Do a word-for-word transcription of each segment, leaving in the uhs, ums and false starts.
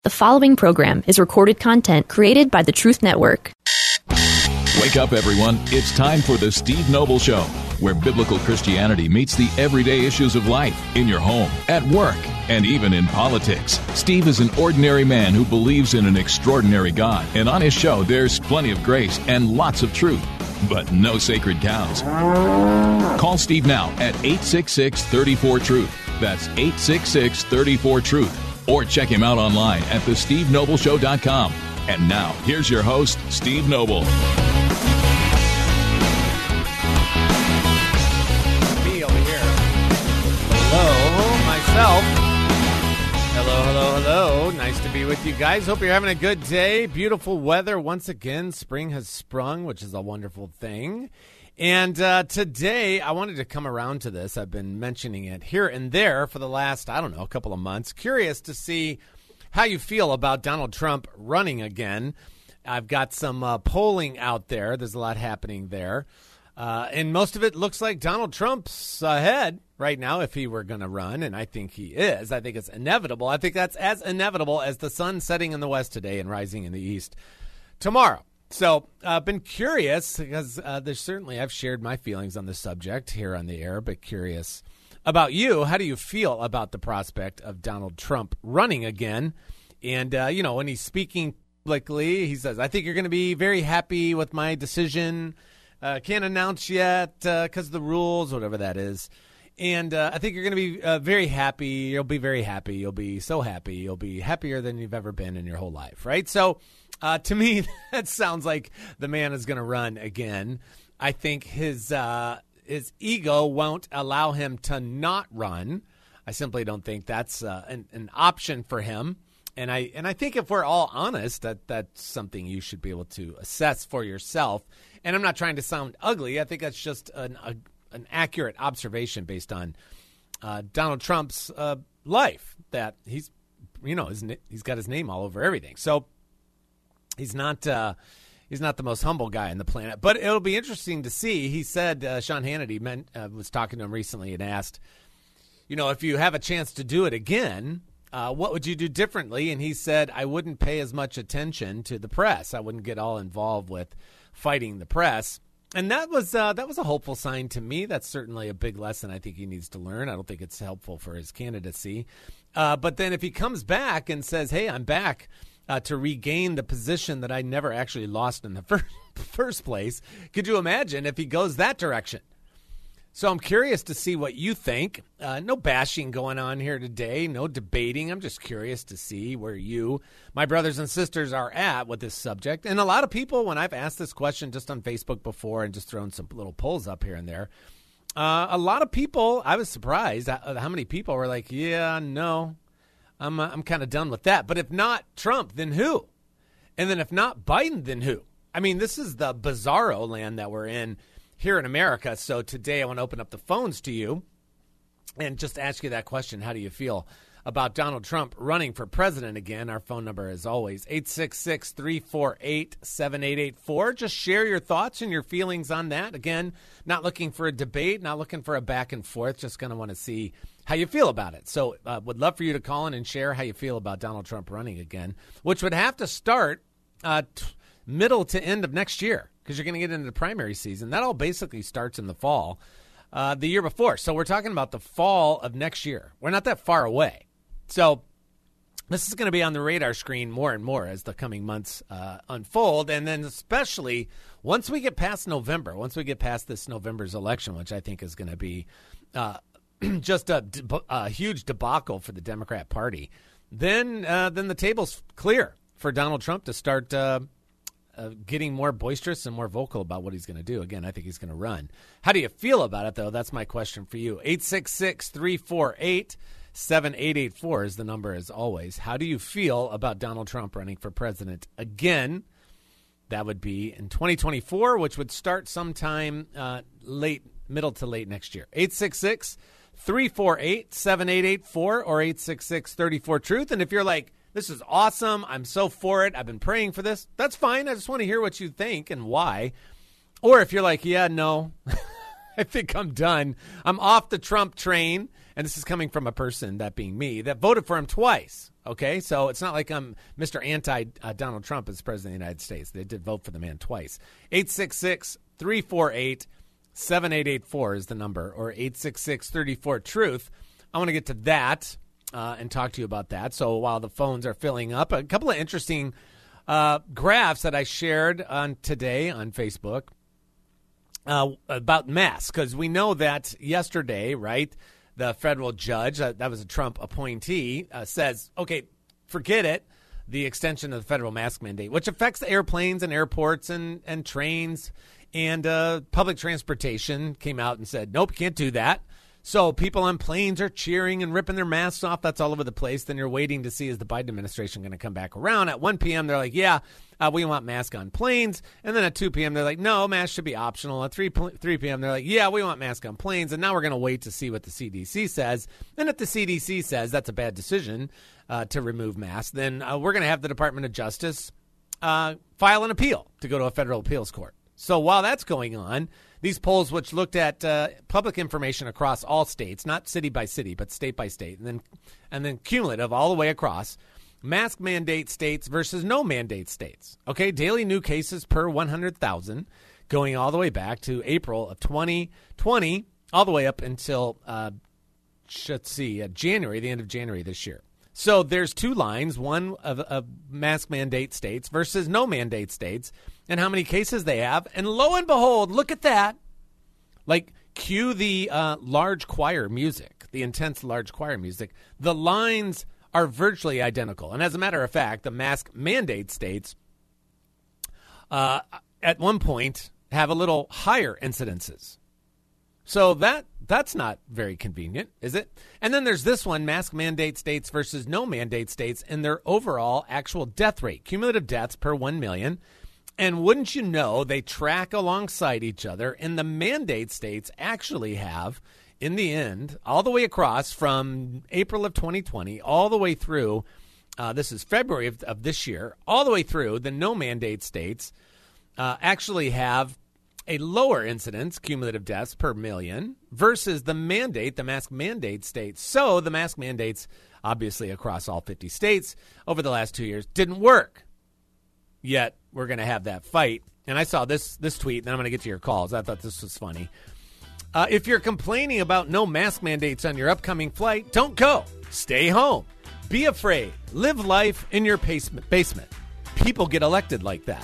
The following program is recorded content created by the Truth Network. Wake up, everyone. It's time for the Steve Noble Show, where biblical Christianity meets the everyday issues of life in your home, at work, and even in politics. Steve is an ordinary man who believes in an extraordinary God, and on his show, there's plenty of grace and lots of truth, but no sacred cows. Call Steve now at eight six six, three four, truth. That's eight six six, three four, truth. Or check him out online at the steve noble show dot com. And now, here's your host, Steve Noble. Me over here. Hello, myself. Hello, hello, hello. Nice to be with you guys. Hope you're having a good day. Beautiful weather. Once again, spring has sprung, which is a wonderful thing. And uh, today, I wanted to come around to this. I've been mentioning it here and there for the last, I don't know, a couple of months. Curious to see how you feel about Donald Trump running again. I've got some uh, polling out there. There's a lot happening there. Uh, and most of it looks like Donald Trump's ahead right now if he were going to run, and I think he is. I think it's inevitable. I think that's as inevitable as the sun setting in the west today and rising in the east tomorrow. So I've uh, been curious because uh, there's certainly I've shared my feelings on the subject here on the air, but curious about you. How do you feel about the prospect of Donald Trump running again? And, uh, you know, when he's speaking publicly, he says, I think you're going to be very happy with my decision. Uh, can't announce yet because uh, of the rules, whatever that is. And uh, I think you're going to be uh, very happy. You'll be very happy. You'll be so happy. You'll be happier than you've ever been in your whole life, right? So uh, to me, that sounds like the man is going to run again. I think his uh, his ego won't allow him to not run. I simply don't think that's uh, an, an option for him. And I and I think if we're all honest, that that's something you should be able to assess for yourself. And I'm not trying to sound ugly. I think that's just an a, an accurate observation based on uh, Donald Trump's uh, life, that he's, you know, his, he's got his name all over everything. So he's not uh, he's not the most humble guy on the planet. But it'll be interesting to see. He said, uh, Sean Hannity meant, uh, was talking to him recently and asked, you know, if you have a chance to do it again, uh, what would you do differently? And he said, I wouldn't pay as much attention to the press. I wouldn't get all involved with fighting the press. And that was uh, that was a hopeful sign to me. That's certainly a big lesson I think he needs to learn. I don't think it's helpful for his candidacy. Uh, but then if he comes back and says, hey, I'm back uh, to regain the position that I never actually lost in the first, first place, could you imagine if he goes that direction? So I'm curious to see what you think. Uh, no bashing going on here today, no debating. I'm just curious to see where you, my brothers and sisters, are at with this subject. And a lot of people, when I've asked this question just on Facebook before and just thrown some little polls up here and there, uh, a lot of people, I was surprised at how many people were like, yeah, no, I'm, uh, I'm kind of done with that. But if not Trump, then who? And then if not Biden, then who? I mean, this is the bizarro land that we're in here in America. So today I want to open up the phones to you and just ask you that question. How do you feel about Donald Trump running for president again? Our phone number is always eight six six, three four eight, seven eight eight four. Just share your thoughts and your feelings on that. Again, not looking for a debate, not looking for a back and forth, just going to want to see how you feel about it. So uh, would love for you to call in and share how you feel about Donald Trump running again, which would have to start uh, t- middle to end of next year, because you're going to get into the primary season. That all basically starts in the fall, uh, the year before. So we're talking about the fall of next year. We're not that far away. So this is going to be on the radar screen more and more as the coming months uh, unfold. And then especially once we get past November, once we get past this November's election, which I think is going to be uh, just a, a huge debacle for the Democrat Party, then, uh, then the table's clear for Donald Trump to start uh, Uh, getting more boisterous and more vocal about what he's going to do. Again, I think he's going to run. How do you feel about it, though? That's my question for you. eight six six, three four eight, seven eight eight four is the number, as always. How do you feel about Donald Trump running for president again? That would be in twenty twenty-four, which would start sometime uh, late, middle to late next year. eight six six, three four eight, seven eight eight four or eight six six, three four, truth. And if you're like, this is awesome, I'm so for it, I've been praying for this, that's fine. I just want to hear what you think and why. Or if you're like, yeah, no, I think I'm done. I'm off the Trump train, and this is coming from a person, that being me, that voted for him twice. Okay, so it's not like I'm Mister Anti-Donald Trump as President of the United States. They did vote for the man twice. eight six six, three four eight, seven eight eight four is the number, or eight six six, three four, truth. I want to get to that uh, and talk to you about that. So while the phones are filling up, a couple of interesting uh, graphs that I shared on today on Facebook uh, about masks, because we know that yesterday, right, the federal judge, uh, that was a Trump appointee, uh, says, okay, forget it, the extension of the federal mask mandate, which affects airplanes and airports and, and trains and uh, public transportation, came out and said, nope, can't do that. So people on planes are cheering and ripping their masks off. That's all over the place. Then you're waiting to see, is the Biden administration going to come back around? At one p.m., they're like, yeah, uh, we want masks on planes. And then at two p.m., they're like, no, masks should be optional. At three p.m., they're like, yeah, we want masks on planes. And now we're going to wait to see what the C D C says. And if the C D C says that's a bad decision uh, to remove masks, then uh, we're going to have the Department of Justice uh, file an appeal to go to a federal appeals court. So while that's going on, these polls, which looked at uh, public information across all states, not city by city, but state by state, and then and then cumulative all the way across, mask mandate states versus no mandate states. Okay, daily new cases per one hundred thousand, going all the way back to April of twenty twenty, all the way up until, uh, let's see, uh, January, the end of January this year. So there's two lines, one of, of mask mandate states versus no mandate states, and how many cases they have. And lo and behold, look at that. Like, cue the uh, large choir music, the intense large choir music. The lines are virtually identical. And as a matter of fact, the mask mandate states uh, at one point have a little higher incidences. So that that's not very convenient, is it? And then there's this one, mask mandate states versus no mandate states, and their overall actual death rate, cumulative deaths per one million. And wouldn't you know, they track alongside each other, and the mandate states actually have, in the end, all the way across from April of twenty twenty, all the way through, uh, this is February of, of this year, all the way through, the no mandate states uh, actually have a lower incidence, cumulative deaths per million, versus the mandate, the mask mandate states. So the mask mandates, obviously across all fifty states over the last two years, didn't work. Yet we're going to have that fight. And I saw this this tweet, and then I'm going to get to your calls. I thought this was funny. Uh, if you're complaining about no mask mandates on your upcoming flight, don't go. Stay home. Be afraid. Live life in your basement. People get elected like that.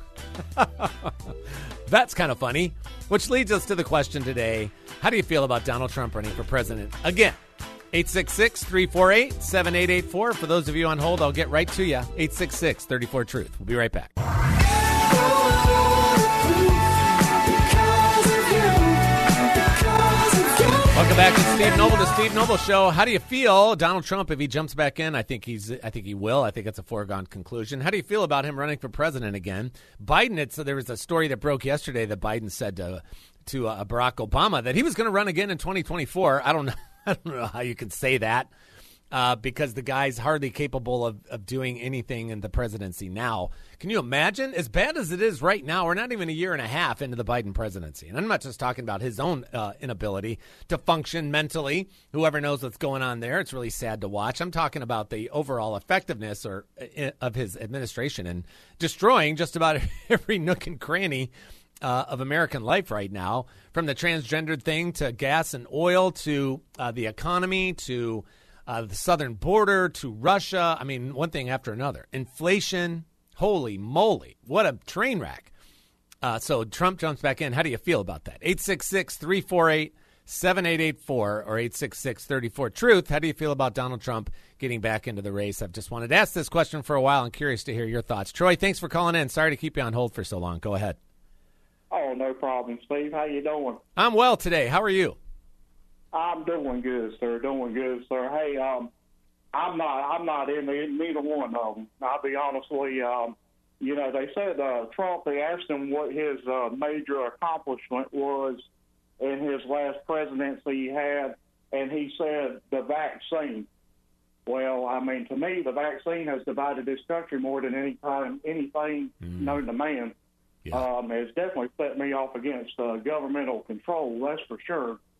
That's kind of funny, which leads us to the question today. How do you feel about Donald Trump running for president again? eight six six, three four eight, seven eight eight four. For those of you on hold, I'll get right to you. eight six six, three four, truth. We'll be right back. Welcome back to Steve Noble, the Steve Noble Show. How do you feel, Donald Trump, if he jumps back in? I think he's. I think he will. I think it's a foregone conclusion. How do you feel about him running for president again? Biden. It's there was a story that broke yesterday that Biden said to to uh, Barack Obama that he was going to run again in twenty twenty-four. I don't know. I don't know how you can say that uh, because the guy's hardly capable of, of doing anything in the presidency now. Can you imagine? As bad as it is right now, we're not even a year and a half into the Biden presidency. And I'm not just talking about his own uh, inability to function mentally. Whoever knows what's going on there, it's really sad to watch. I'm talking about the overall effectiveness or uh, of his administration and destroying just about every nook and cranny Uh, of American life right now, from the transgendered thing to gas and oil to uh, the economy to uh, the southern border to Russia. I mean, one thing after another. Inflation, holy moly, what a train wreck. Uh, so Trump jumps back in. How do you feel about that? eight six six, three four eight, seven eight eight four or eight six six, three four, truth. How do you feel about Donald Trump getting back into the race? I've just wanted to ask this question for a while. I'm curious to hear your thoughts. Troy, thanks for calling in. Sorry to keep you on hold for so long. Go ahead. Oh, no problem, Steve. How you doing? I'm well today. How are you? I'm doing good, sir. Doing good, sir. Hey, um, I'm not. I'm not in the, neither one of them. I'll be honestly. Um, you know, they said uh, Trump. They asked him what his uh, major accomplishment was in his last presidency he had, and he said the vaccine. Well, I mean, to me, the vaccine has divided this country more than any time, anything mm. known to man. Yeah. Um, it's definitely set me off against uh, governmental control, that's for sure.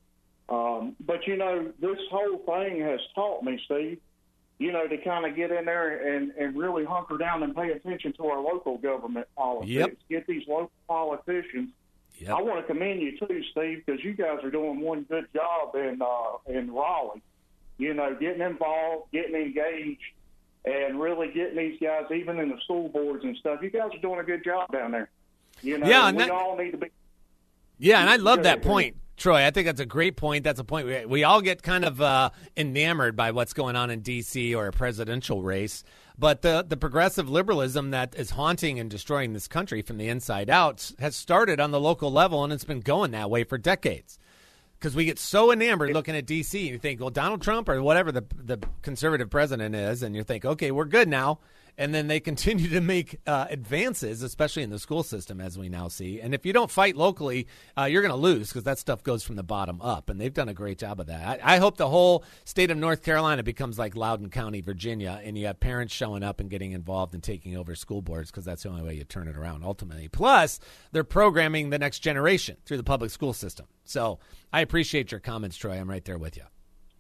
Um, but, you know, this whole thing has taught me, Steve, you know, to kind of get in there and, and really hunker down and pay attention to our local government politics. Yep. Get these local politicians. Yep. I want to commend you, too, Steve, because you guys are doing one good job in uh, in Raleigh. You know, getting involved, getting engaged, and really getting these guys, even in the school boards and stuff. You guys are doing a good job down there. You know, yeah, and we that, all need to be. Yeah, and I love that point, Troy. I think that's a great point. That's a point. We, we all get kind of uh, enamored by what's going on in D C or a presidential race. But the, the progressive liberalism that is haunting and destroying this country from the inside out has started on the local level, and it's been going that way for decades. Because we get so enamored looking at D C, and you think, well, Donald Trump or whatever the the conservative president is, and you think, okay, we're good now. And then they continue to make uh, advances, especially in the school system, as we now see. And if you don't fight locally, uh, you're going to lose because that stuff goes from the bottom up. And they've done a great job of that. I, I hope the whole state of North Carolina becomes like Loudoun County, Virginia, and you have parents showing up and getting involved and taking over school boards because that's the only way you turn it around ultimately. Plus, they're programming the next generation through the public school system. So I appreciate your comments, Troy. I'm right there with you.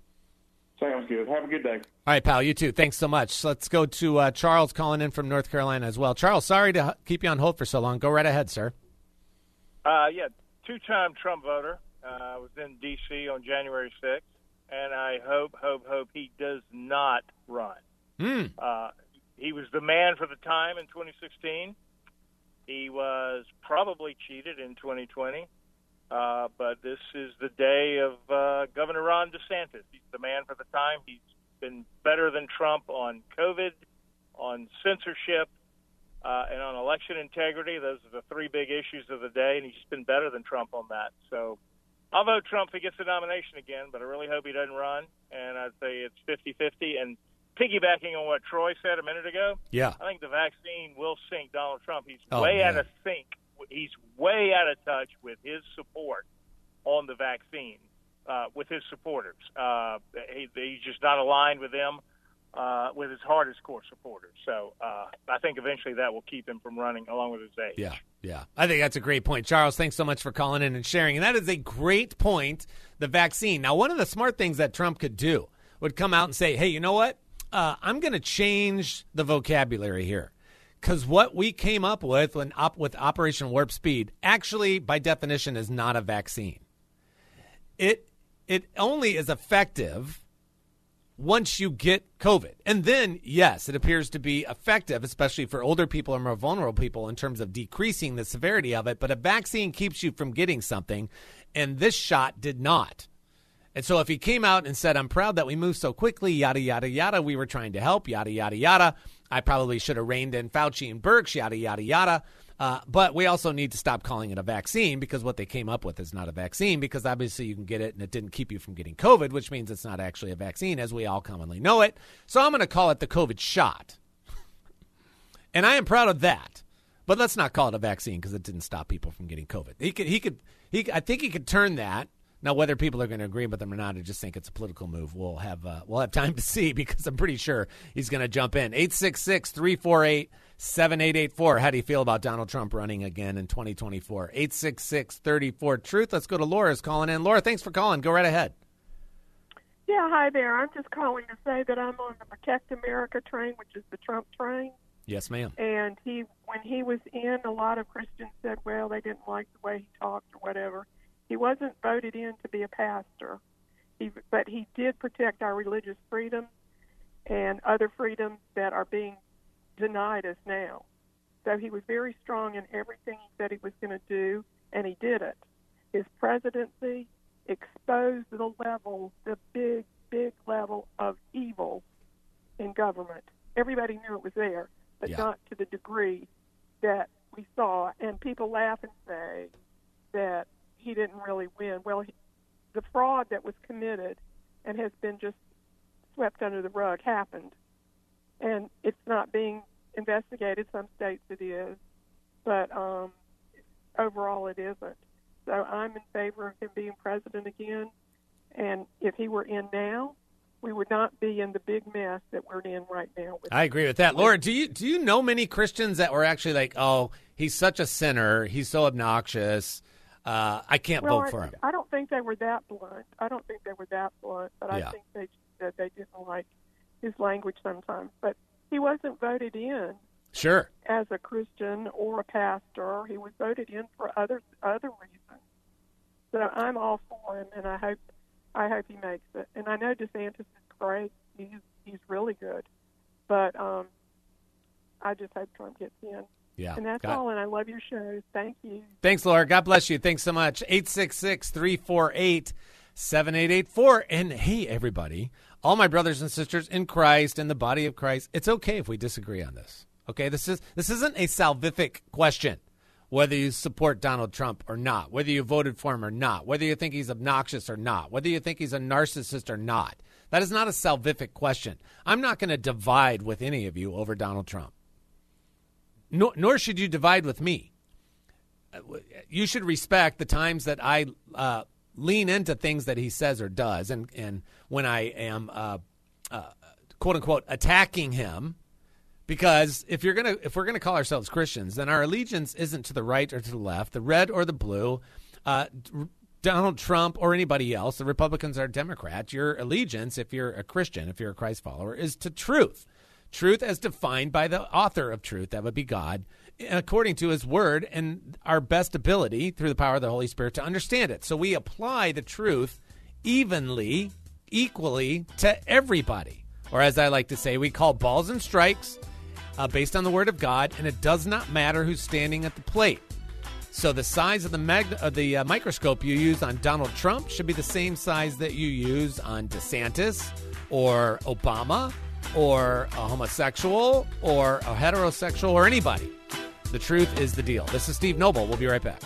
Sounds good. Have a good day. All right, pal. You too. Thanks so much. So let's go to uh, Charles calling in from North Carolina as well. Charles, sorry to keep you on hold for so long. Go right ahead, sir. Uh, yeah, two-time Trump voter. I uh, was in D C on January sixth, and I hope, hope, hope he does not run. Mm. Uh, he was the man for the time in twenty sixteen. He was probably cheated in twenty twenty. Uh, but this is the day of uh, Governor Ron DeSantis. He's the man for the time. He's been better than Trump on COVID, on censorship, uh, and on election integrity. Those are the three big issues of the day, and he's been better than Trump on that. So I'll vote Trump if he gets the nomination again, but I really hope he doesn't run, and I'd say it's fifty-fifty. And piggybacking on what Troy said a minute ago, yeah, I think the vaccine will sink Donald Trump. He's oh, way man. out of sync. He's way out of touch with his support on the vaccine, uh, with his supporters. Uh, he, he's just not aligned with them, uh, with his hardest core supporters. So uh, I think eventually that will keep him from running along with his age. Yeah, yeah. I think that's a great point. Charles, thanks so much for calling in and sharing. And that is a great point, the vaccine. Now, one of the smart things that Trump could do would come out and say, hey, you know what? Uh, I'm going to change the vocabulary here. Because what we came up with when op- with Operation Warp Speed actually, by definition, is not a vaccine. It it only is effective once you get COVID. And then, yes, it appears to be effective, especially for older people or more vulnerable people in terms of decreasing the severity of it. But a vaccine keeps you from getting something, and this shot did not. And so if he came out and said, I'm proud that we moved so quickly, yada, yada, yada, we were trying to help, yada, yada, yada, I probably should have reined in Fauci and Birx, yada, yada, yada. Uh, but we also need to stop calling it a vaccine because what they came up with is not a vaccine because obviously you can get it and it didn't keep you from getting COVID, which means it's not actually a vaccine as we all commonly know it. So I'm going to call it the COVID shot. And I am proud of that. But let's not call it a vaccine because it didn't stop people from getting COVID. He could, he could, he. I think he could turn that. Now, whether people are going to agree with them or not, I just think it's a political move. We'll have uh, we'll have time to see because I'm pretty sure he's going to jump in. eight six six, three four eight, seven eight eight four. How do you feel about Donald Trump running again in twenty twenty-four? eight six six, three four, truth. Let's go to Laura's calling in. Laura, thanks for calling. Go right ahead. Yeah, hi there. I'm just calling to say that I'm on the Protect America train, which is the Trump train. Yes, ma'am. And he, when he was in, a lot of Christians said, well, they didn't like the way he talked or whatever. He wasn't voted in to be a pastor, he, but he did protect our religious freedom and other freedoms that are being denied us now. So he was very strong in everything he said he was going to do, and he did it. His presidency exposed the level, the big, big level of evil in government. Everybody knew it was there, but yeah. not to the degree that we saw. And people laugh and say that he didn't really win. Well, he, the fraud that was committed and has been just swept under the rug happened. And it's not being investigated. Some states it is. But um, overall it isn't. So I'm in favor of him being president again. And if he were in now, we would not be in the big mess that we're in right now. With I agree with that. Laura, do you do you know many Christians that were actually like, oh, he's such a sinner, he's so obnoxious, uh, I can't well, vote I, for him. I don't think they were that blunt. I don't think they were that blunt, but Yeah. I think they that they didn't like his language sometimes. But he wasn't voted in Sure. as a Christian or a pastor. He was voted in for other other reasons. So I'm all for him, and I hope I hope he makes it. And I know DeSantis is great; he's he's really good. But um, I just hope Trump gets in. Yeah. And that's Got- all. And I love your show. Thank you. Thanks, Laura. God bless you. Thanks so much. eight six six, three four eight, seven eight eight four. And hey, everybody, all my brothers and sisters in Christ, in the body of Christ, it's okay if we disagree on this. Okay, this is this isn't a salvific question, whether you support Donald Trump or not, whether you voted for him or not, whether you think he's obnoxious or not, whether you think he's a narcissist or not. That is not a salvific question. I'm not going to divide with any of you over Donald Trump. Nor, nor should you divide with me. You should respect the times that I uh, lean into things that he says or does, and and when I am uh, uh, quote unquote attacking him. Because if you're gonna, if we're gonna call ourselves Christians, then our allegiance isn't to the right or to the left, the red or the blue, uh, Donald Trump or anybody else. The Republicans are Democrats. Your allegiance, if you're a Christian, if you're a Christ follower, is to truth. Truth as defined by the author of truth, that would be God, according to his word and our best ability through the power of the Holy Spirit to understand it. So we apply the truth evenly, equally to everybody. Or as I like to say, we call balls and strikes uh, based on the word of God, and it does not matter who's standing at the plate. So the size of the mag- of the uh, microscope you use on Donald Trump should be the same size that you use on DeSantis or Obama or a homosexual or a heterosexual or anybody. The truth is the deal. This is Steve Noble. We'll be right back.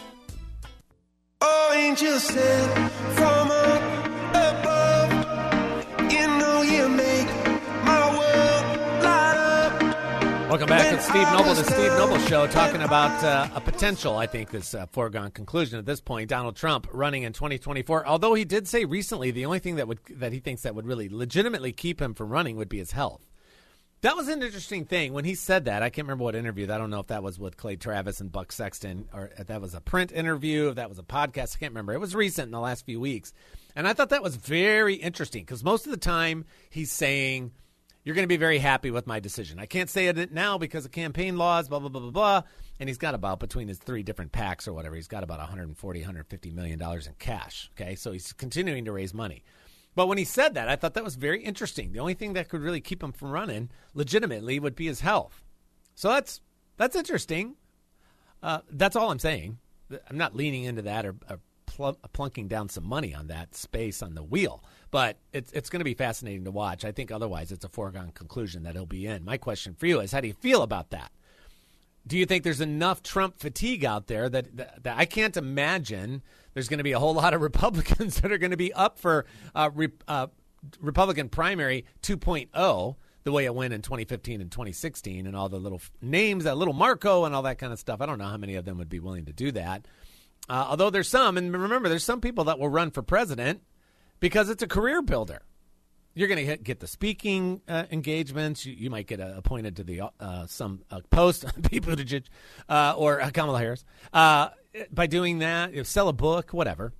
Oh, angels sent from up above, you know you make my world light up. Welcome back. It's Steve Noble, the Steve Noble Show, talking about uh, a potential, I think this uh, foregone conclusion at this point, Donald Trump running in twenty twenty-four. Although he did say recently the only thing that would that he thinks that would really legitimately keep him from running would be his health. That was an interesting thing. When he said that, I can't remember what interview. I don't know if that was with Clay Travis and Buck Sexton, or if that was a print interview, if that was a podcast. I can't remember. It was recent in the last few weeks. And I thought that was very interesting because most of the time he's saying, you're going to be very happy with my decision. I can't say it now because of campaign laws, blah, blah, blah, blah, blah. And he's got about, between his three different PACs or whatever, he's got about one hundred forty, one hundred fifty million dollars in cash. Okay, so he's continuing to raise money. But when he said that, I thought that was very interesting. The only thing that could really keep him from running legitimately would be his health. So that's that's interesting. Uh, that's all I'm saying. I'm not leaning into that or, or pl- plunking down some money on that space on the wheel. But it's it's going to be fascinating to watch. I think otherwise it's a foregone conclusion that he'll be in. My question for you is, how do you feel about that? Do you think there's enough Trump fatigue out there that, that, that I can't imagine there's going to be a whole lot of Republicans that are going to be up for uh, re, uh, Republican primary two point oh, the way it went in twenty fifteen and twenty sixteen, and all the little names, that little Marco and all that kind of stuff. I don't know how many of them would be willing to do that. Uh, although there's some, and remember, there's some people that will run for president because it's a career builder. You're going to get the speaking uh, engagements. You, you might get uh, appointed to the uh, some uh, post, Pete Buttigieg, uh, or uh, Kamala Harris. Uh, by doing that, you sell a book, whatever.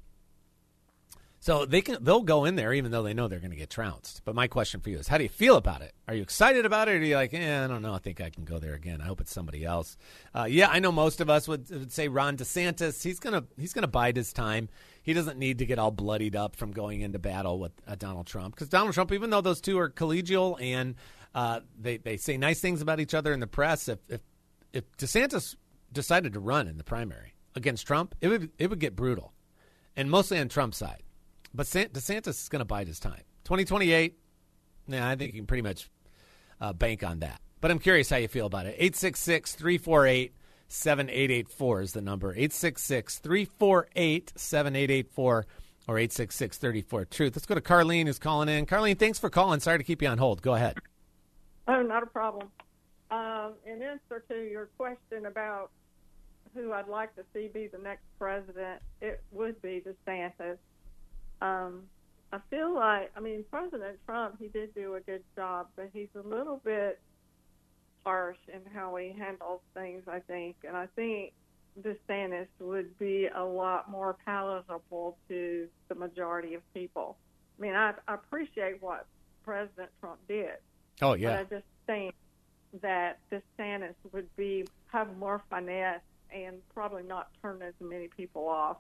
So they can they'll go in there even though they know they're going to get trounced. But my question for you is, how do you feel about it? Are you excited about it, or are you like, eh, I don't know, I think I can go there again. I hope it's somebody else. Uh, yeah, I know most of us would, would say Ron DeSantis. He's gonna he's gonna bide his time. He doesn't need to get all bloodied up from going into battle with uh, Donald Trump, because Donald Trump, even though those two are collegial and uh, they they say nice things about each other in the press, if if if DeSantis decided to run in the primary against Trump, it would it would get brutal, and mostly on Trump's side. But DeSantis is going to bide his time. twenty twenty-eight, yeah, I think you can pretty much uh, bank on that. But I'm curious how you feel about it. eight six six, three four eight, seven eight eight four is the number. eight six six, three four eight, seven eight eight four or eight six six, three four, truth. Let's go to Carlene, who's calling in. Carlene, thanks for calling. Sorry to keep you on hold. Go ahead. Oh, not a problem. Um, in answer to your question about who I'd like to see be the next president, it would be DeSantis. Um, I feel like, I mean, President Trump, he did do a good job, but he's a little bit harsh in how he handles things, I think. And I think DeSantis would be a lot more palatable to the majority of people. I mean, I, I appreciate what President Trump did. Oh, yeah. But I just think that DeSantis would be have more finesse and probably not turn as many people off.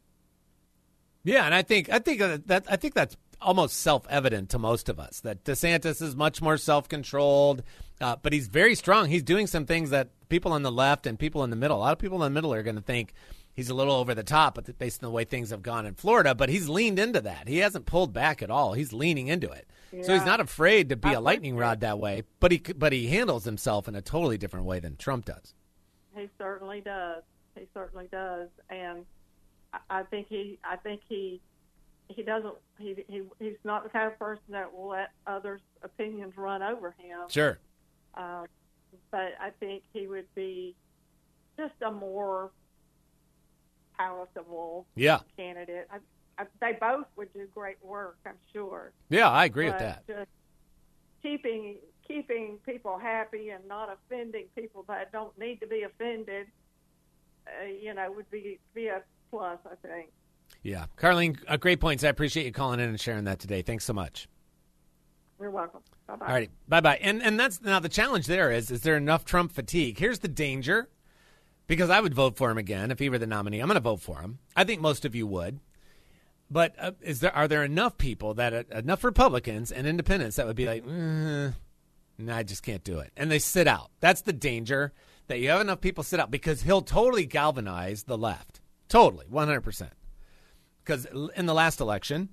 Yeah, and I think I think that I think that's almost self-evident to most of us that DeSantis is much more self-controlled, uh, but he's very strong. He's doing some things that people on the left and people in the middle, a lot of people in the middle are going to think he's a little over the top, but based on the way things have gone in Florida. But he's leaned into that. He hasn't pulled back at all. He's leaning into it. Yeah. So he's not afraid to be a lightning rod that way, but he but he handles himself in a totally different way than Trump does. He certainly does. He certainly does, and I think he. I think he. He doesn't. He, he he's not the kind of person that will let others' opinions run over him. Sure. Uh, but I think he would be just a more palatable yeah. candidate. I, I, they both would do great work, I'm sure. Yeah, I agree but with that. Just keeping keeping people happy and not offending people that don't need to be offended, uh, you know, would be be a plus, I think. Yeah. Carlene, uh, great points. I appreciate you calling in and sharing that today. Thanks so much. You're welcome. Bye-bye. All right. Bye-bye. And and that's now the challenge there is, is there enough Trump fatigue? Here's the danger, because I would vote for him again if he were the nominee. I'm going to vote for him. I think most of you would. But uh, is there are there enough people, that uh, enough Republicans and independents that would be like, mm, no, I just can't do it. And they sit out. That's the danger, that you have enough people sit out, because he'll totally galvanize the left. Totally, one hundred percent. Because in the last election,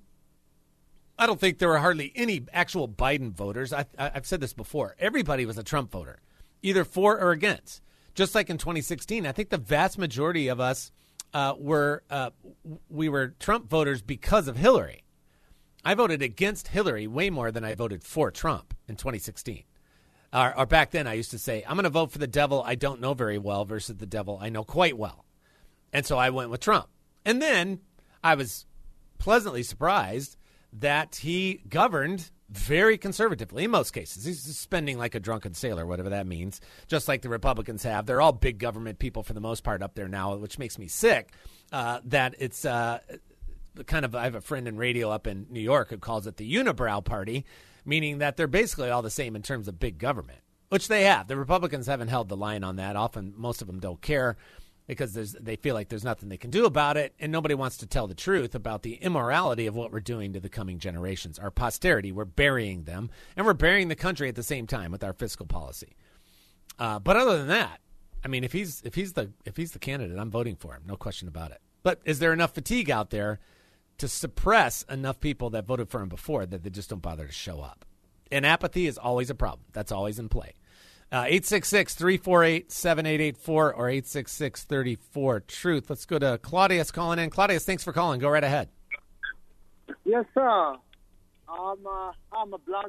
I don't think there were hardly any actual Biden voters. I, I, I've said this before. Everybody was a Trump voter, either for or against. Just like in twenty sixteen, I think the vast majority of us uh, were uh, we were Trump voters because of Hillary. I voted against Hillary way more than I voted for Trump in twenty sixteen. Or, or back then, I used to say, I'm going to vote for the devil I don't know very well versus the devil I know quite well. And so I went with Trump. And then I was pleasantly surprised that he governed very conservatively in most cases. He's spending like a drunken sailor, whatever that means, just like the Republicans have. They're all big government people for the most part up there now, which makes me sick uh, that it's uh, kind of – I have a friend in radio up in New York who calls it the unibrow party, meaning that they're basically all the same in terms of big government, which they have. The Republicans haven't held the line on that. Often most of them don't care, because there's, they feel like there's nothing they can do about it, and nobody wants to tell the truth about the immorality of what we're doing to the coming generations. Our posterity, we're burying them, and we're burying the country at the same time with our fiscal policy. Uh, but other than that, I mean, if he's if he's the if he's the candidate, I'm voting for him, no question about it. But is there enough fatigue out there to suppress enough people that voted for him before that they just don't bother to show up? And apathy is always a problem. That's always in play. Uh, eight six six, three four eight, seven eight eight four or eight six six, three four, truth. Let's go to Claudius calling in. Claudius, thanks for calling. Go right ahead. Yes, sir. I'm, uh, I'm a black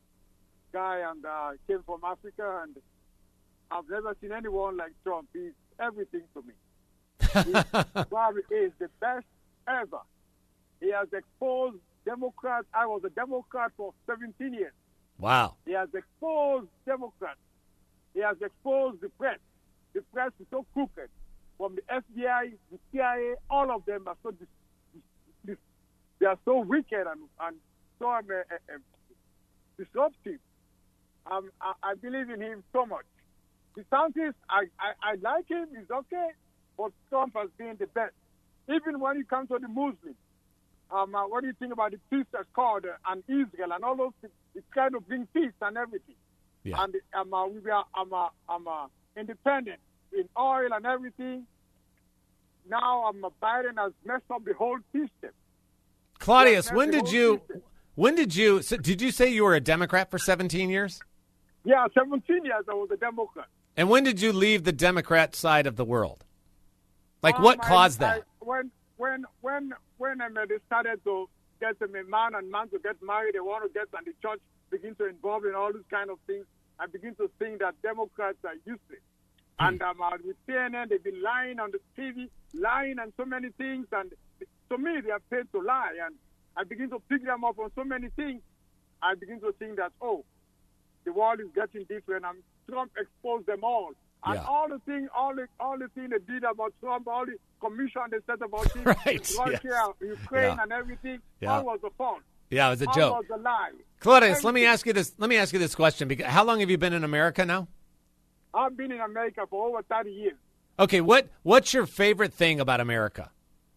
guy and uh, came from Africa, and I've never seen anyone like Trump. He's everything to me. He probably is the best ever. He has exposed Democrats. I was a Democrat for seventeen years. Wow. He has exposed Democrats. He has exposed the press. The press is so crooked. From the F B I, the C I A, all of them are so dis- dis- dis- they are so wicked and, and so um, uh, uh, disruptive. Um, I, I believe in him so much. DeSantis, I, I, I like him. He's okay. But Trump has been the best. Even when it comes to the Muslims, um, uh, what do you think about the peace accord uh, and Israel and all those things? It's kind of bring peace and everything. Yeah. And um, uh, we are um, uh, um, uh, independent in oil and everything. Now um, uh, Biden has messed up the whole system. Claudius, when did you? System. When did you? So did you say you were a Democrat for seventeen years? Yeah, seventeen years I was a Democrat. And when did you leave the Democrat side of the world? Like, um, what I, caused I, that? When when when when um, they started to get um, a man and man to get married, they want to get, and the church begin to involve in all these kind of things. I begin to think that Democrats are useless. Hmm. And um, uh, with C N N, they've been lying on the T V, lying on so many things, and to me, they are paid to lie. And I begin to pick them up on so many things. I begin to think that, oh, the world is getting different. I'm, Trump exposed them all. And Yeah. all the thing, all the all the thing they did about Trump, all the commission they said about him, Right, Russia, yes. Ukraine, Yeah. and everything, Yeah. all was a false. Yeah, it was a all joke. was a lie. Claudius, let me Everything- ask you this. Let me ask you this question. Because how long have you been in America now? I've been in America for over thirty years. Okay, what what's your favorite thing about America?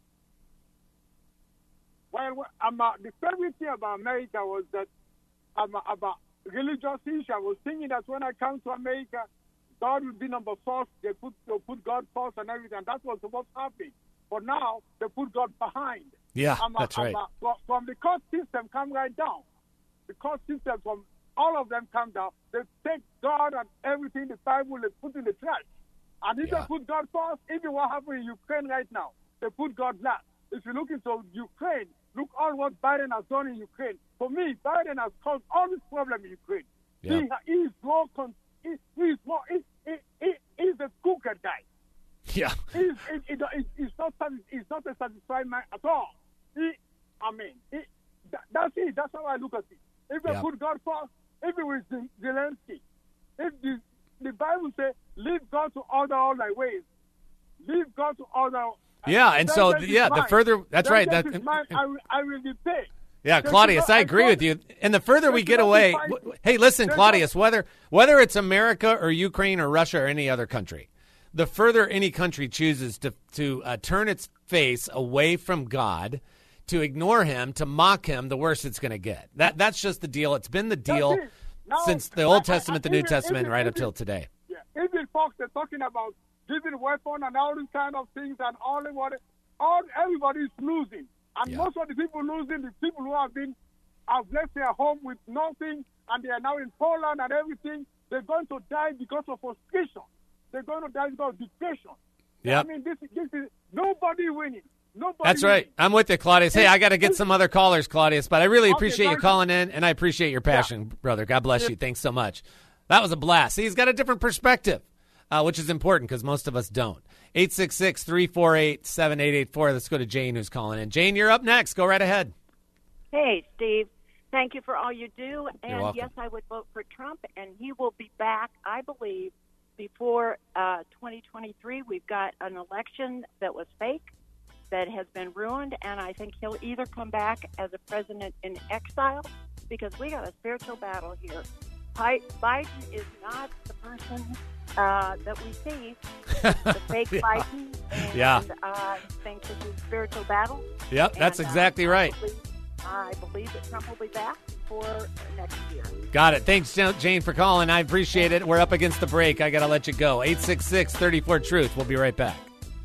Well, well, I'm, uh, the favorite thing about America was that um, about religious issue. I was thinking that when I come to America, God would be number first. They put they put God first and everything. And that was what's happening. But now they put God behind. Yeah, I'm, uh, that's I'm, right. uh, from- from the court system, come right down. The court system, from all of them come down. They take God and everything, the Bible, they put in the trash. And if Yeah. they put God first, even what happened in Ukraine right now, they put God last. If you look into Ukraine, look all what Biden has done in Ukraine. For me, Biden has caused all this problem in Ukraine. Yeah. He, he is more, con- he, he is more, he, he, he, he's a crooked guy. Yeah. He's, he, he, he, he's not, satis- he's not a satisfied man at all. He, I mean, he, that, that's it. That's how I look at it. If they Yeah. put God first, even with Zel- Zelensky, if the, the Bible says, leave God to order all thy ways, leave God to order. Yeah, and so Vengeance is yeah, the mine. further that's right. Vengeance That, is mine. I will, I will repay. yeah, They Claudius, should not- I agree with you. And the further we they get should not away, be fighting. w- hey, listen, They Claudius, whether whether it's America or Ukraine or Russia or any other country, the further any country chooses to to uh, turn its face away from God, to ignore Him, to mock Him, the worse it's going to get. That that's just the deal. It's been the deal That's it. Now, since the I- Old I- Testament, the I- New even- Testament, even- right even- up till today. Yeah, even folks are talking about giving weapon and all these kind of things and all the what, all everybody is losing, and Yeah. most of the people losing, the people who have been have left their home with nothing, and they are now in Poland and everything. They're going to die because of frustration. They're going to die because of depression. Yep. I mean, this this is nobody winning. Nobody. That's right. winning. I'm with you, Claudius. Hey, I got to get some other callers, Claudius, but I really Okay, appreciate you thank you. calling in, and I appreciate your passion, brother. God bless you. Thanks so much. That was a blast. See, he's got a different perspective, uh, which is important because most of us don't. eight six six, three four eight, seven eight eight four. Let's go to Jane, who's calling in. Jane, you're up next. Go right ahead. Hey, Steve. Thank you for all you do. And welcome. yes, I would vote for Trump, and he will be back, I believe, before uh, twenty twenty-three. We've got an election that was fake, that has been ruined, and I think he'll either come back as a president in exile, because we got a spiritual battle here. Bi- Biden is not the person uh, that we see, the fake Yeah. Biden, and Yeah. uh, I think this is a spiritual battle. Yep, that's And, uh, exactly I right. believe- I believe that Trump will be back before next year. Got it. Thanks, Ja- Jane, for calling. I appreciate it. We're up against the break. I got to let you go. eight six six, three four, truth. We'll be right back.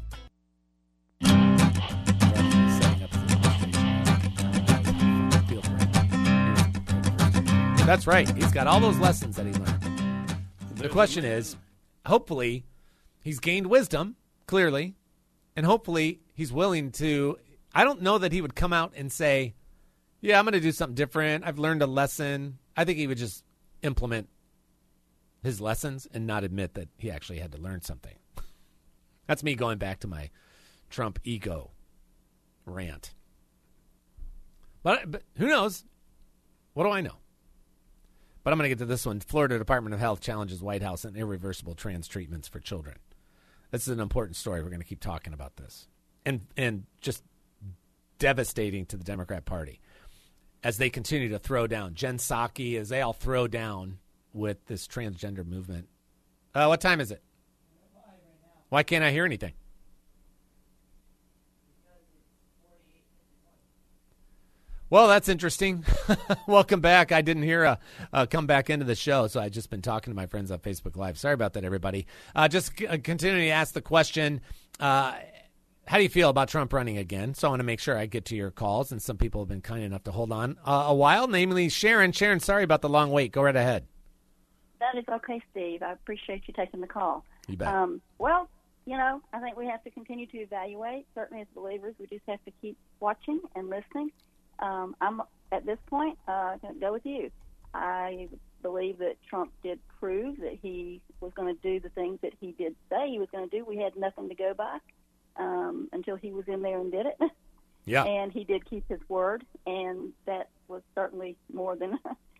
That's right. He's got all those lessons that he learned. The question is, hopefully, he's gained wisdom, clearly, and hopefully he's willing to. I don't know that he would come out and say, yeah, I'm going to do something different. I've learned a lesson. I think he would just implement his lessons and not admit that he actually had to learn something. That's me going back to my Trump ego rant. But, but who knows? What do I know? But I'm going to get to this one. Florida Department of Health challenges White House on irreversible trans treatments for children. This is an important story. We're going to keep talking about this. And and just devastating to the Democrat Party as they continue to throw down. Jen Psaki, as they all throw down with this transgender movement. Uh, what time is it? Why can't I hear anything? Well, that's interesting. Welcome back. I didn't hear a, a come back into the show, so I've just been talking to my friends on Facebook Live. Sorry about that, everybody. Uh, just c- continuing to ask the question, uh, how do you feel about Trump running again? So I want to make sure I get to your calls, and some people have been kind enough to hold on uh, a while, namely Sharon. Sharon, sorry about the long wait. Go right ahead. That is okay, Steve. I appreciate you taking the call. You bet. Um, well, you know, I think we have to continue to evaluate. Certainly as believers, we just have to keep watching and listening. Um, I'm at this point uh, going to go with you. I believe that Trump did prove that he was going to do the things that he did say he was going to do. We had nothing to go by um, until he was in there and did it. Yeah. And he did keep his word, and that was certainly more than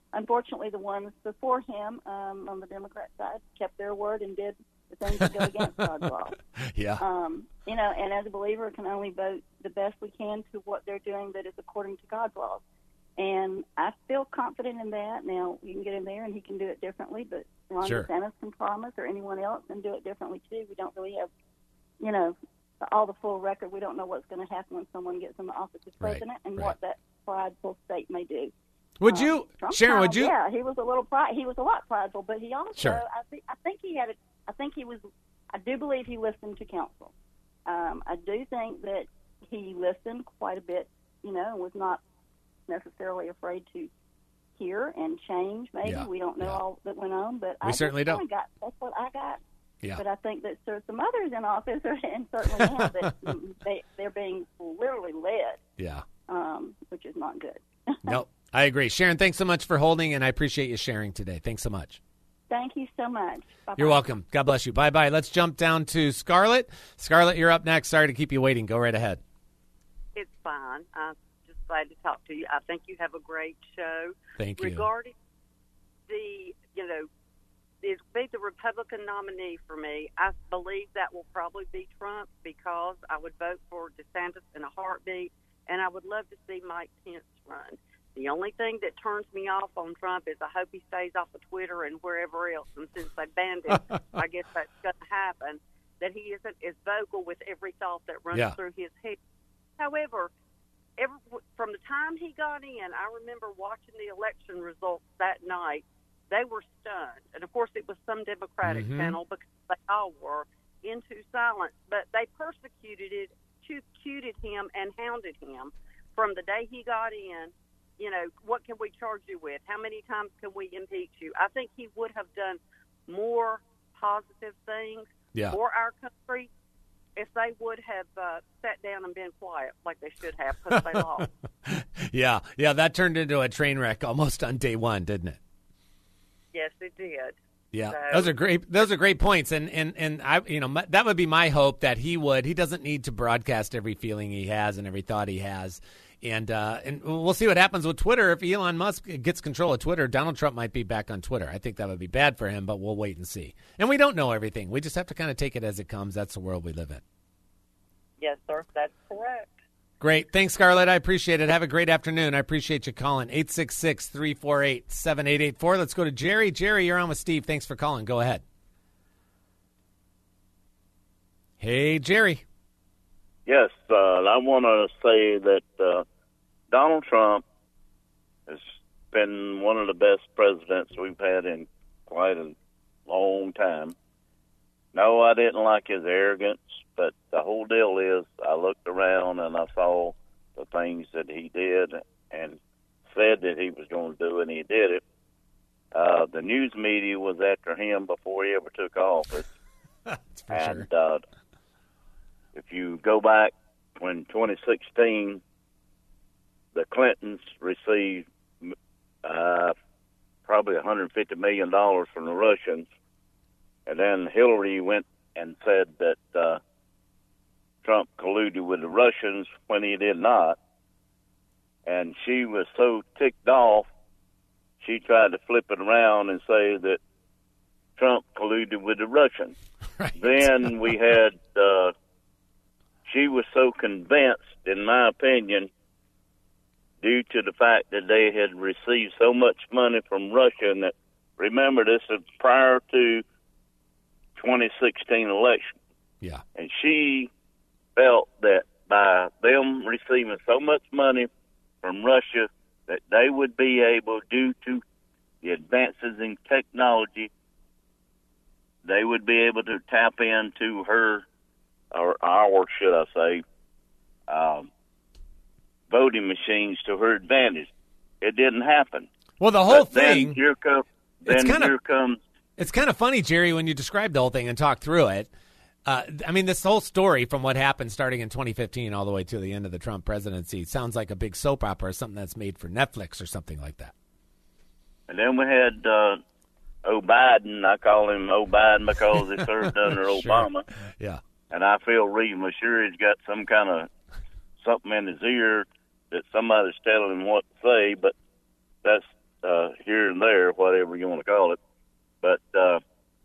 unfortunately, the ones before him um, on the Democrat side kept their word and did the things that go against God's law. Yeah. Um, you know, and as a believer, can only vote the best we can to what they're doing that is according to God's laws. And I feel confident in that. Now, you can get in there and he can do it differently, but Ron Sure. DeSantis can promise, or anyone else can do it differently too. We don't really have, you know, all the full record. We don't know what's going to happen when someone gets in the office of Right, president and right. what that prideful state may do. Would Um, you, Trump Sharon, kind would of- you? Yeah, he was a little pride. He was a lot prideful, but he also, Sure. I think, I think he had a, I think he was, I do believe he listened to counsel. Um, I do think that he listened quite a bit, you know, and was not necessarily afraid to hear and change. Maybe Yeah, we don't know yeah. all that went on, but We I certainly just don't. kinda Got, that's what I got. Yeah. But I think that there's some others in office, and certainly now that they they're being literally led, Yeah. um, which is not good. No, I agree. Sharon, thanks so much for holding, and I appreciate you sharing today. Thanks so much. Thank you so much. Bye-bye. You're welcome. God bless you. Bye-bye. Let's jump down to Scarlett. Scarlett, you're up next. Sorry to keep you waiting. Go right ahead. It's fine. I'm just glad to talk to you. I think you have a great show. Thank you. Regarding the, you know, it be the Republican nominee for me, I believe that will probably be Trump because I would vote for DeSantis in a heartbeat, and I would love to see Mike Pence run. The only thing that turns me off on Trump is I hope he stays off of Twitter and wherever else. And since they banned him, I guess that's going to happen, that he isn't as vocal with every thought that runs Yeah. through his head. However, every, from the time he got in, I remember watching the election results that night. They were stunned. And, of course, it was some Democratic Mhm. channel because they all were into silence. But they persecuted it, persecuted him, and hounded him from the day he got in. You know, what can we charge you with? How many times can we impeach you? I think he would have done more positive things Yeah. for our country if they would have uh, sat down and been quiet like they should have because they lost. Yeah. Yeah, that turned into a train wreck almost on day one, didn't it? Yes, it did. Yeah, So- those are great. Those are great points, and and and I, you know, my, that would be my hope that he would. He doesn't need to broadcast every feeling he has and every thought he has, and uh, and we'll see what happens with Twitter. If Elon Musk gets control of Twitter, Donald Trump might be back on Twitter. I think that would be bad for him, but we'll wait and see. And we don't know everything. We just have to kind of take it as it comes. That's the world we live in. Yes, sir, that's correct. Great. Thanks, Scarlett. I appreciate it. Have a great afternoon. I appreciate you calling. eight six six, three four eight, seven eight eight four. Let's go to Jerry. Jerry, you're on with Steve. Thanks for calling. Go ahead. Hey, Jerry. Yes, uh, I want to say that uh, Donald Trump has been one of the best presidents we've had in quite a long time. No, I didn't like his arrogance, but the whole deal is I looked around and I saw the things that he did and said that he was going to do, and he did it. Uh, the news media was after him before he ever took office. and sure. uh, if you go back when twenty sixteen, the Clintons received uh, probably one hundred fifty million dollars from the Russians. And then Hillary went and said that uh, Trump colluded with the Russians when he did not. And she was so ticked off, she tried to flip it around and say that Trump colluded with the Russians. Right. Then we had, uh, she was so convinced, in my opinion, due to the fact that they had received so much money from Russia, and that, remember, this is prior to twenty sixteen election. Yeah. And she felt that by them receiving so much money from Russia that they would be able, due to the advances in technology, they would be able to tap into her, or our, should I say, um, voting machines to her advantage. It didn't happen. Well, the whole But then thing. Here comes. It's Then kinda- here comes. It's kind of funny, Jerry, when you describe the whole thing and talk through it. Uh, I mean, this whole story from what happened starting in twenty fifteen all the way to the end of the Trump presidency sounds like a big soap opera, something that's made for Netflix or something like that. And then we had uh, O'Biden. I call him O'Biden because he served under Sure. Obama. Yeah. And I feel reasonably sure he's got some kind of something in his ear that somebody's telling him what to say. But that's uh, here and there, whatever you want to call it. But uh,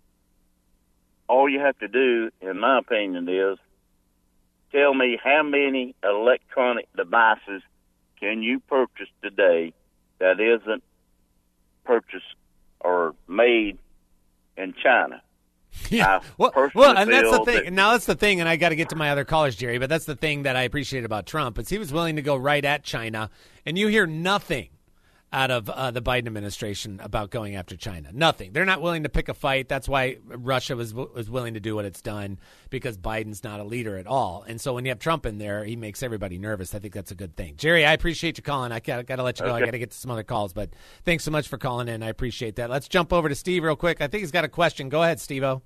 all you have to do, in my opinion, is tell me how many electronic devices can you purchase today that isn't purchased or made in China. Yeah, well, well, and that's the thing. That, now that's the thing, and I got to get to my other callers, Jerry. But that's the thing that I appreciate about Trump is he was willing to go right at China, and you hear nothing out of uh, the Biden administration about going after China. Nothing. They're not willing to pick a fight. That's why Russia was was willing to do what it's done, because Biden's not a leader at all. And so when you have Trump in there, he makes everybody nervous. I think that's a good thing. Jerry, I appreciate you calling. I got, got to let you go. Okay. I got to get to some other calls, but thanks so much for calling in. I appreciate that. Let's jump over to Steve real quick. I think he's got a question. Go ahead, Steve-O.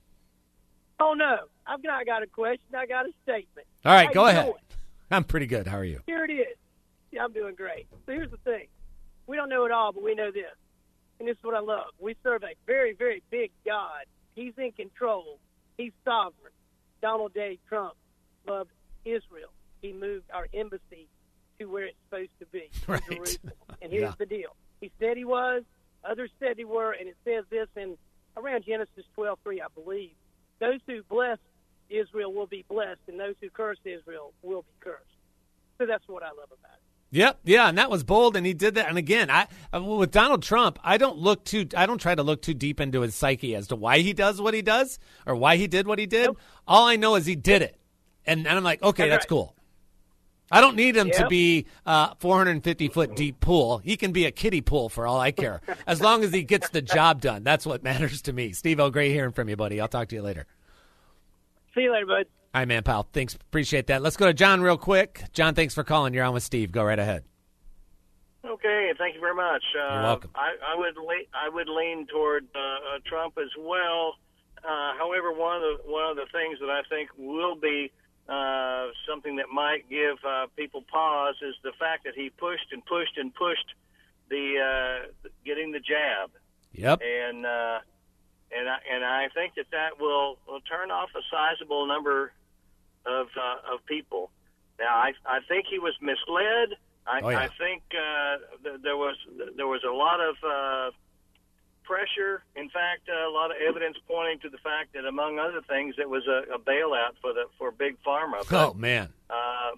Oh, no. I've not got a question. I got a statement. All right, How go ahead. Doing? I'm pretty good. How are you? Here it is. Yeah, I'm doing great. So here's the thing. We don't know it all, but we know this. And this is what I love. We serve a very, very big God. He's in control. He's sovereign. Donald J. Trump loved Israel. He moved our embassy to where it's supposed to be, right. Jerusalem. And here's Yeah. the deal. He said he was. Others said he were. And it says this in around Genesis twelve three, I believe. Those who bless Israel will be blessed, and those who curse Israel will be cursed. So that's what I love about it. Yep, yeah, and that was bold, and he did that. And again, I with Donald Trump, I don't look too, I don't try to look too deep into his psyche as to why he does what he does or why he did what he did. Nope. All I know is he did it, and, and I'm like, okay, that's, that's right. Cool. I don't need him yep. to be a four hundred fifty foot deep pool. He can be a kiddie pool for all I care, as long as he gets the job done. That's what matters to me. Steve-O, great hearing from you, buddy. I'll talk to you later. See you later, bud. All right, man, pal. Thanks. Appreciate that. Let's go to John real quick. John, thanks for calling. You're on with Steve. Go right ahead. Okay, thank you very much. Uh, You're welcome. I, I would le- I would lean toward uh, uh, Trump as well. Uh, however, one of the one of the things that I think will be uh, something that might give uh, people pause is the fact that he pushed and pushed and pushed the uh, getting the jab. Yep. And uh, and I, and I think that that will, will turn off a sizable number of uh, of people. Now, I I think he was misled. I, oh, yeah. I think uh, th- there was there was a lot of uh, pressure. In fact, uh, a lot of evidence pointing to the fact that, among other things, it was a, a bailout for the for big pharma. But, oh man! Uh,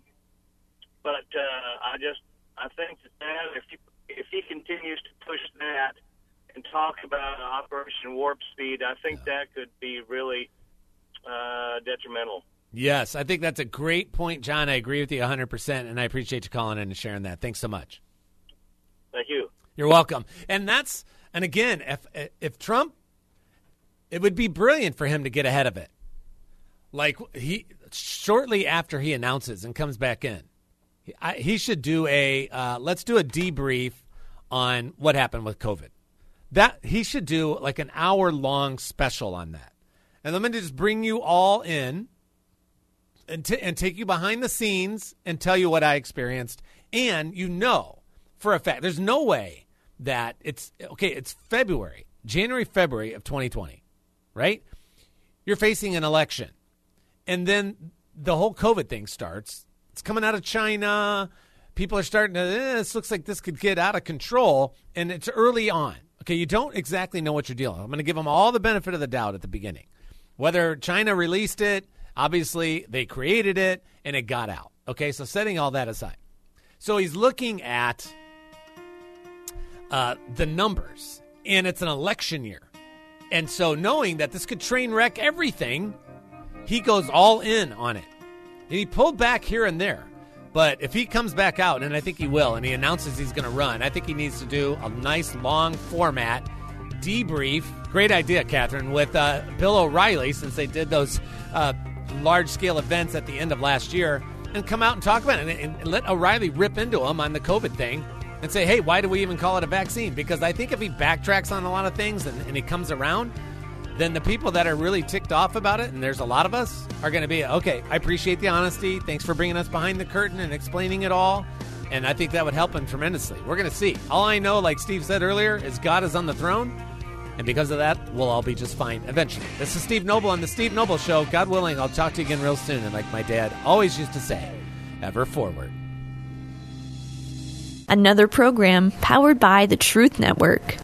but uh, I just I think that if he, if he continues to push that and talk about Operation Warp Speed, I think yeah. that could be really uh, detrimental. Yes, I think that's a great point, John. I agree with you one hundred percent, and I appreciate you calling in and sharing that. Thanks so much. Thank you. You're welcome. And that's, and again, if if Trump, it would be brilliant for him to get ahead of it. Like, he, shortly after he announces and comes back in, I, he should do a, uh, let's do a debrief on what happened with COVID. That, he should do like an hour-long special on that. And let me just bring you all in. And, t- and take you behind the scenes and tell you what I experienced. And you know for a fact, there's no way that it's, okay, it's February, January, February of twenty twenty, right? You're facing an election. And then the whole COVID thing starts. It's coming out of China. People are starting to, eh, this looks like this could get out of control. And it's early on. Okay, you don't exactly know what you're dealing with. I'm going to give them all the benefit of the doubt at the beginning. Whether China released it, obviously, they created it, and it got out. Okay, so setting all that aside. So he's looking at uh, the numbers, and it's an election year. And so knowing that this could train wreck everything, he goes all in on it. And he pulled back here and there. But if he comes back out, and I think he will, and he announces he's going to run, I think he needs to do a nice long format debrief. Great idea, Catherine, with uh, Bill O'Reilly, since they did those uh, large-scale events at the end of last year, and come out and talk about it, and, and let O'Reilly rip into him on the COVID thing and say, hey, why do we even call it a vaccine? Because I think if he backtracks on a lot of things and, and he comes around, then the people that are really ticked off about it, and there's a lot of us, are going to be, okay, I appreciate the honesty. Thanks for bringing us behind the curtain and explaining it all. And I think that would help him tremendously. We're going to see. All I know, like Steve said earlier, is God is on the throne. And because of that, we'll all be just fine eventually. This is Steve Noble on The Steve Noble Show. God willing, I'll talk to you again real soon. And like my dad always used to say, ever forward. Another program powered by the Truth Network.